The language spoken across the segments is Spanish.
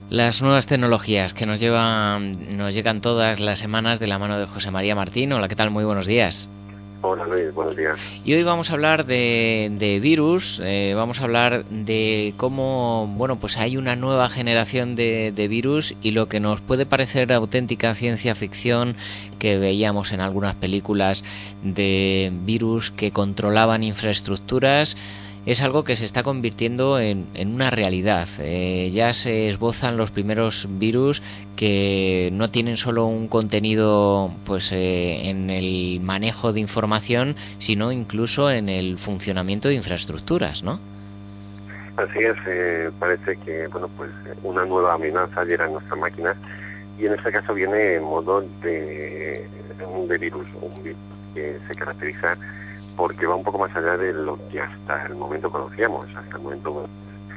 Las nuevas tecnologías que nos llegan todas las semanas de la mano de José María Martín. Hola, ¿qué tal? Muy buenos días. Hola Luis, buenos días. Y hoy vamos a hablar de virus, vamos a hablar de cómo, bueno, pues hay una nueva generación de virus y lo que nos puede parecer auténtica ciencia ficción que veíamos en algunas películas de virus que controlaban infraestructuras. Es algo que se está convirtiendo en una realidad. Ya se esbozan los primeros virus que no tienen solo un contenido en el manejo de información, sino incluso en el funcionamiento de infraestructuras, ¿no? Así es, parece que una nueva amenaza llega a nuestras máquinas y en este caso viene en modo de virus, un virus que se caracteriza porque va un poco más allá de lo que hasta el momento conocíamos. Hasta el momento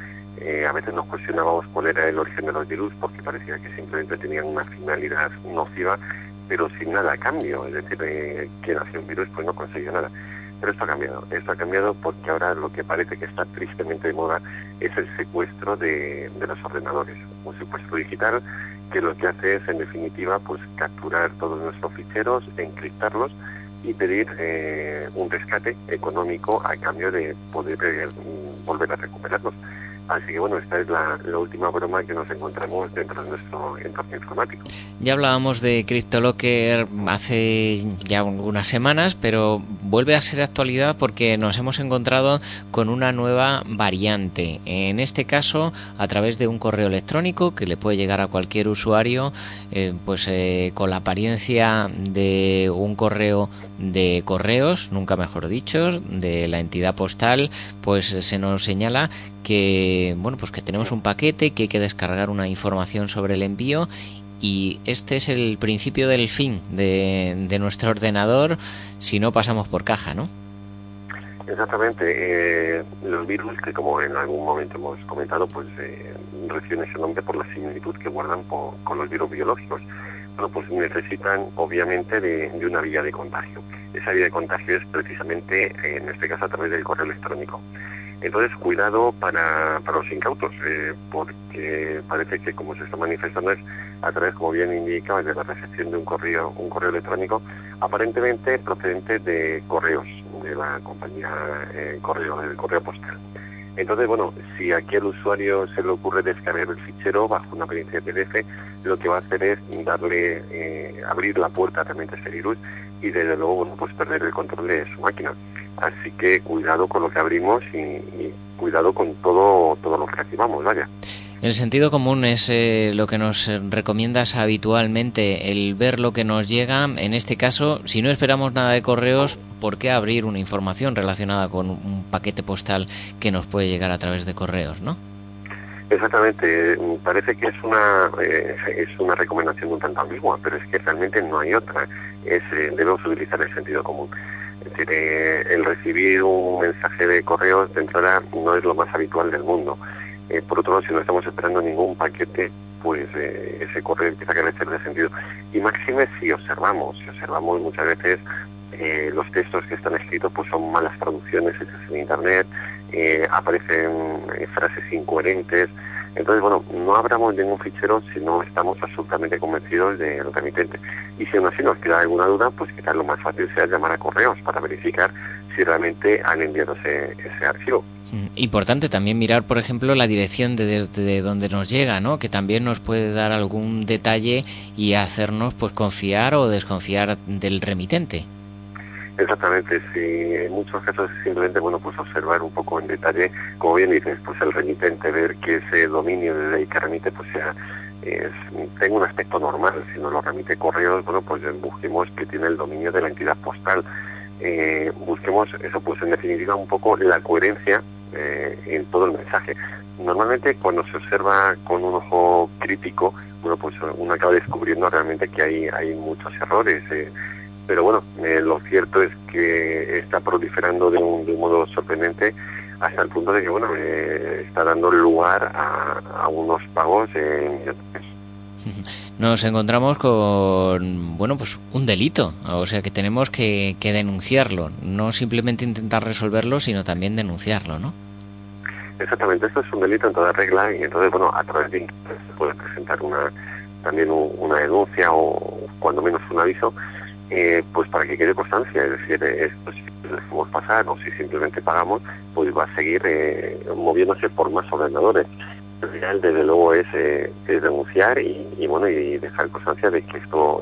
a veces nos cuestionábamos cuál era el origen de los virus porque parecía que simplemente tenían una finalidad nociva, pero sin nada a cambio. Es decir, que nació un virus pues no consiguió nada. Pero esto ha cambiado porque ahora lo que parece que está tristemente de moda es el secuestro de los ordenadores. Un secuestro digital que lo que hace es, en definitiva, pues capturar todos nuestros ficheros, encriptarlos y pedir un rescate económico a cambio de poder volver a recuperarlos. Así que bueno, esta es la última broma que nos encontramos dentro de nuestro entorno informático. Ya hablábamos de CryptoLocker hace ya unas semanas, pero vuelve a ser actualidad porque nos hemos encontrado con una nueva variante. En este caso, a través de un correo electrónico que le puede llegar a cualquier usuario, con la apariencia de un correo de correos, nunca mejor dicho, de la entidad postal, pues se nos señala que que tenemos un paquete, que hay que descargar una información sobre el envío, y este es el principio del fin de nuestro ordenador si no pasamos por caja, ¿no? Exactamente. Los virus, que como en algún momento hemos comentado, reciben ese nombre por la similitud que guardan con los virus biológicos. Bueno, pues necesitan obviamente de una vía de contagio. Esa vía de contagio es precisamente, en este caso, a través del correo electrónico. Entonces, cuidado para los incautos, porque parece que como se está manifestando es a través, como bien indica, de la recepción de un correo electrónico, aparentemente procedente de correos, de la compañía del correo postal. Entonces, bueno, si aquí al usuario se le ocurre descargar el fichero bajo una apariencia de PDF, lo que va a hacer es abrir la puerta realmente a ese virus y desde luego, perder el control de su máquina. Así que cuidado con lo que abrimos y cuidado con todo lo que activamos, vaya. El sentido común es lo que nos recomiendas habitualmente, el ver lo que nos llega. En este caso, si no esperamos nada de correos, ¿por qué abrir una información relacionada con un paquete postal que nos puede llegar a través de correos, no? Exactamente. Parece que es una recomendación un tanto ambigua, pero es que realmente no hay otra. Debemos utilizar el sentido común. Es decir, el recibir un mensaje de correos de entrada no es lo más habitual del mundo. Por otro lado, si no estamos esperando ningún paquete, ese correo empieza a carecer de sentido. Y máxime si observamos muchas veces los textos que están escritos son malas traducciones hechas en internet, aparecen frases incoherentes. Entonces, no abramos ningún fichero si no estamos absolutamente convencidos del remitente. Y si aún así nos queda alguna duda, quizás lo más fácil sea llamar a correos para verificar si realmente han enviado ese archivo. Importante también mirar, por ejemplo, la dirección de donde nos llega, ¿no? Que también nos puede dar algún detalle y hacernos confiar o desconfiar del remitente. Exactamente, sí, en muchos casos es simplemente observar un poco en detalle, como bien dices, el remitente, ver que ese dominio desde el que remite tenga un aspecto normal. Si no lo remite correos, busquemos que tiene el dominio de la entidad postal. Busquemos eso, en definitiva un poco la coherencia en todo el mensaje. Normalmente cuando se observa con un ojo crítico, uno acaba descubriendo realmente que hay muchos errores. Pero lo cierto es que está proliferando de un modo sorprendente hasta el punto de que está dando lugar a unos pagos Nos encontramos con un delito, o sea que tenemos que denunciarlo, no simplemente intentar resolverlo, sino también denunciarlo, ¿no? Exactamente, esto es un delito en toda regla y entonces, bueno, a través de Internet se puede presentar también una denuncia o cuando menos un aviso, pues para que quede constancia, es decir, esto si lo dejamos pasar o si simplemente pagamos, pues va a seguir moviéndose por más ordenadores. Lo ideal, desde luego, es denunciar y bueno, y dejar constancia de que esto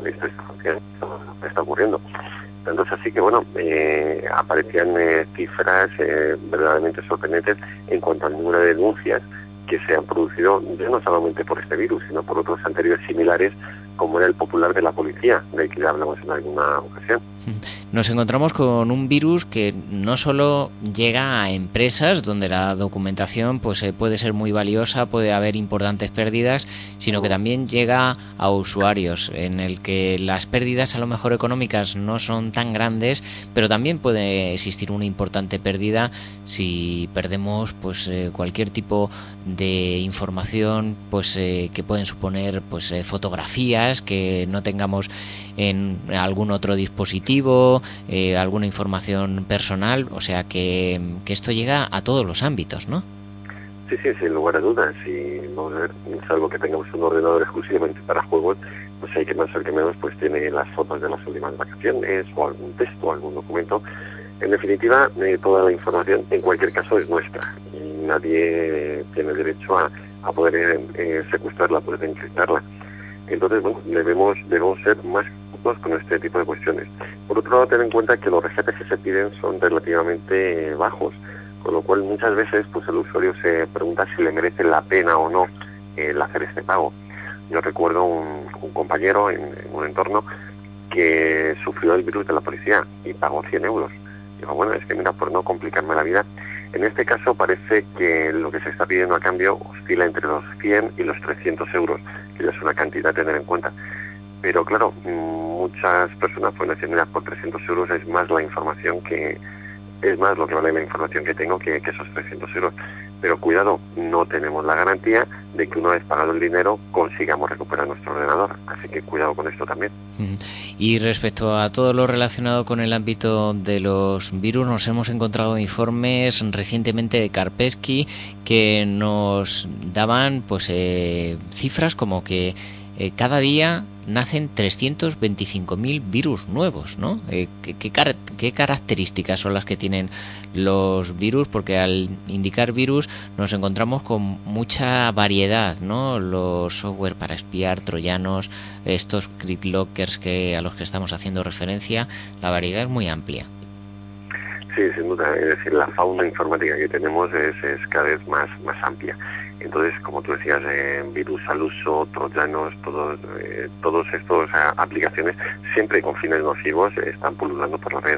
está ocurriendo. Entonces, así que bueno, aparecían cifras verdaderamente sorprendentes en cuanto al número de denuncias que se han producido, ya no solamente por este virus, sino por otros anteriores similares, como era el popular de la policía, del que ya hablamos en alguna ocasión. Nos encontramos con un virus que no solo llega a empresas donde la documentación pues puede ser muy valiosa, puede haber importantes pérdidas, sino que también llega a usuarios, en el que las pérdidas a lo mejor económicas no son tan grandes, pero también puede existir una importante pérdida si perdemos pues cualquier tipo de información pues que pueden suponer pues fotografías que no tengamos en algún otro dispositivo, alguna información personal, o sea que esto llega a todos los ámbitos, ¿no? Sí, sin lugar a dudas, y salvo que tengamos un ordenador exclusivamente para juegos, pues hay que más o menos pues tiene las fotos de las últimas vacaciones o algún texto, algún documento. En definitiva, toda la información en cualquier caso es nuestra y nadie tiene derecho a poder secuestrarla, poder encriptarla. Entonces, bueno, debemos ser más cuidadosos con este tipo de cuestiones. Por otro lado, ten en cuenta que los rescates que se piden son relativamente bajos, con lo cual muchas veces pues el usuario se pregunta si le merece la pena o no el hacer este pago. Yo recuerdo un compañero en un entorno que sufrió el virus de la policía y pagó 100 euros. Digo, bueno, es que mira, por no complicarme la vida. En este caso parece que lo que se está pidiendo a cambio oscila entre los 100 y los 300 euros, que ya es una cantidad a tener en cuenta. Pero claro, muchas personas pueden decir, mira, por 300 euros es más la información que... es más lo que vale la información que tengo que esos 300 euros. Pero cuidado, no tenemos la garantía de que una vez pagado el dinero consigamos recuperar nuestro ordenador. Así que cuidado con esto también. Y respecto a todo lo relacionado con el ámbito de los virus, nos hemos encontrado informes recientemente de Kaspersky que nos daban pues cifras como que cada día nacen 325.000 virus nuevos, ¿no? ¿Qué características son las que tienen los virus? Porque al indicar virus nos encontramos con mucha variedad, ¿no? Los software para espiar, troyanos, estos cryptlockers a los que estamos haciendo referencia, la variedad es muy amplia. Sí, sin duda, es decir, la fauna informática que tenemos es cada vez más amplia. Entonces, como tú decías, virus al uso, troyanos, todos estos aplicaciones, siempre con fines nocivos, están pululando por la red.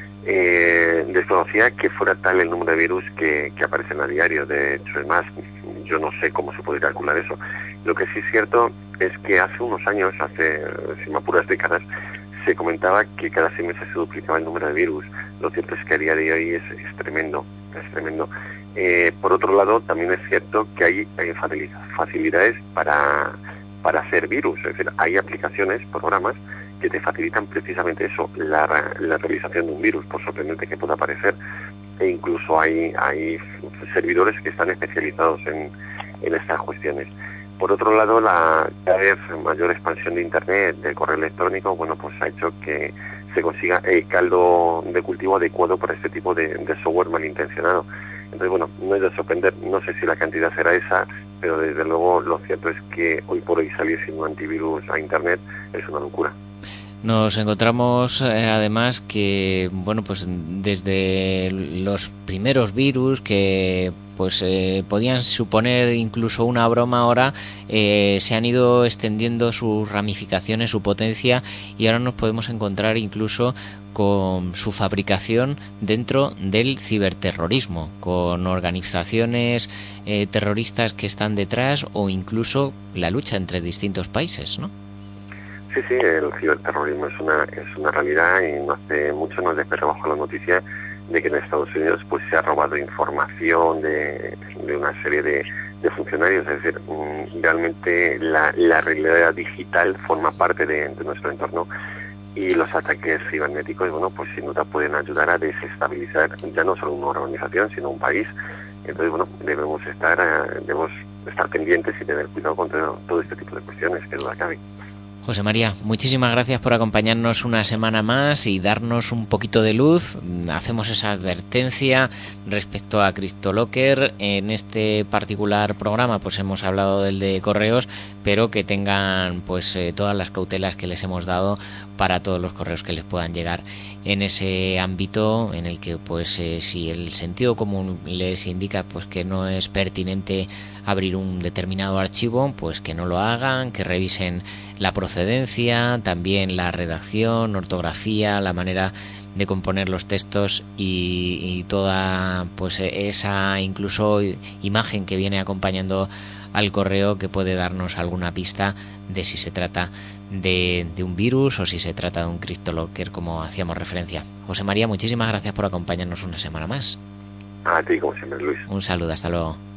Desconocía que fuera tal el número de virus que aparecen a diario. De hecho, es más, yo no sé cómo se puede calcular eso. Lo que sí es cierto es que hace unos años, si me apuras décadas, se comentaba que cada 6 meses se duplicaba el número de virus. Lo cierto es que a día de hoy es tremendo, es tremendo. Por otro lado, también es cierto que hay facilidades para hacer virus, es decir, hay aplicaciones, programas que te facilitan precisamente eso, la realización de un virus, por sorprendente que pueda parecer, e incluso hay servidores que están especializados en estas cuestiones. Por otro lado, la cada vez mayor expansión de Internet, del correo electrónico, bueno, pues ha hecho que se consiga el caldo de cultivo adecuado para este tipo de software malintencionado. Entonces, bueno, no es de sorprender, no sé si la cantidad será esa, pero desde luego lo cierto es que hoy por hoy salir sin un antivirus a Internet es una locura. Nos encontramos además que, bueno, pues desde los primeros virus que pues podían suponer incluso una broma, ahora se han ido extendiendo sus ramificaciones, su potencia, y ahora nos podemos encontrar incluso con su fabricación dentro del ciberterrorismo, con organizaciones terroristas que están detrás, o incluso la lucha entre distintos países, ¿no? Sí, el ciberterrorismo es una realidad, y no hace mucho nos despertó bajo la noticia de que en Estados Unidos pues se ha robado información de una serie de funcionarios. Es decir, realmente la realidad digital forma parte de nuestro entorno, y los ataques cibernéticos, bueno, pues sin duda pueden ayudar a desestabilizar ya no solo una organización, sino un país. Entonces, bueno, debemos estar pendientes y tener cuidado con todo este tipo de cuestiones, que duda cabe. José María, muchísimas gracias por acompañarnos una semana más y darnos un poquito de luz. Hacemos esa advertencia respecto a CryptoLocker. En este particular programa pues hemos hablado del de correos, pero que tengan pues todas las cautelas que les hemos dado para todos los correos que les puedan llegar en ese ámbito, en el que pues si el sentido común les indica pues que no es pertinente abrir un determinado archivo, pues que no lo hagan, que revisen la procedencia, también la redacción, ortografía, la manera de componer los textos y toda pues esa incluso imagen que viene acompañando al correo, que puede darnos alguna pista de si se trata de un virus o si se trata de un CryptoLocker, como hacíamos referencia. José María, muchísimas gracias por acompañarnos una semana más. A ti, como siempre, Luis. Un saludo, hasta luego.